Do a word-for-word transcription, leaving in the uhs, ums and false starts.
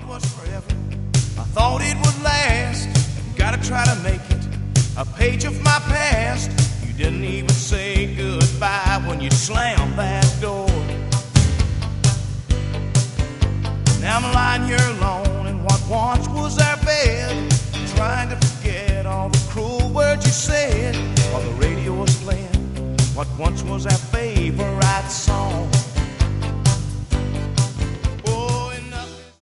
was forever. I thought it would last. Gotta try to make it a page of my past. You didn't even say goodbye when you slammed that door. Now I'm lying here alone in what once was our bed, trying to forget all the cruel words you said while the radio was playing what once was our favorite song.